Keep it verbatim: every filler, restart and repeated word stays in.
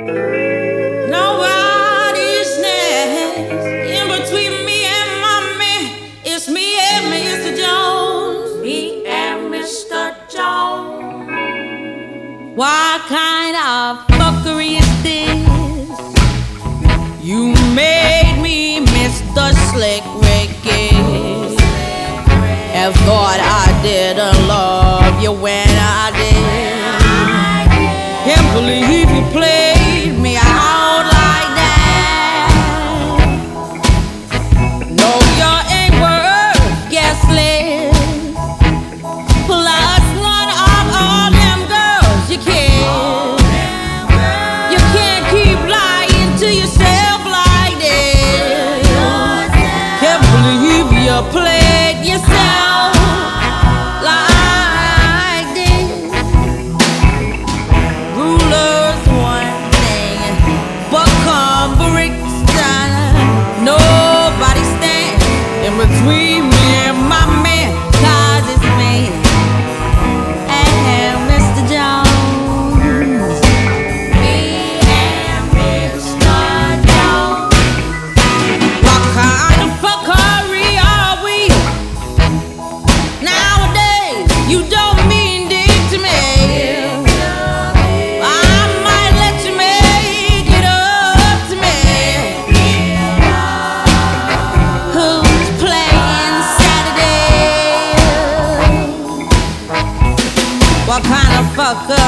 Nobody's next in between me and my man. It's me and Mister Jones. Me and Mister Jones. What kind of fuckery is this? You made me Mister Slick Ricky and thought I didn't love you when I did. Can't believe you played me out like that. No, you ain't worth gasoline. Plus one of all them girls you killed. You can't keep lying to yourself like this. Can't believe you played yourself like this. Rulers one thing, but come Brixton. Nobody stands in between me and my man, 'cause it's me and Mister Jones. Me and Mister Jones. What kind of fuckery are we? Nowadays, you don't mean dick to me. I might let you make it up to me. Who's playing Saturday? What kind of fucker